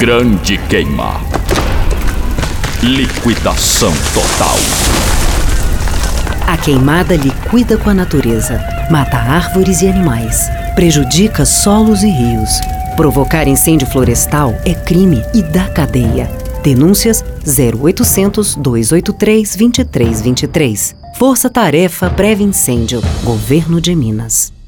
Grande queima. Liquidação total. A queimada liquida com a natureza, mata árvores e animais, prejudica solos e rios. Provocar incêndio florestal é crime e dá cadeia. Denúncias 0800 283 2323. Força Tarefa Preve Incêndio, Governo de Minas.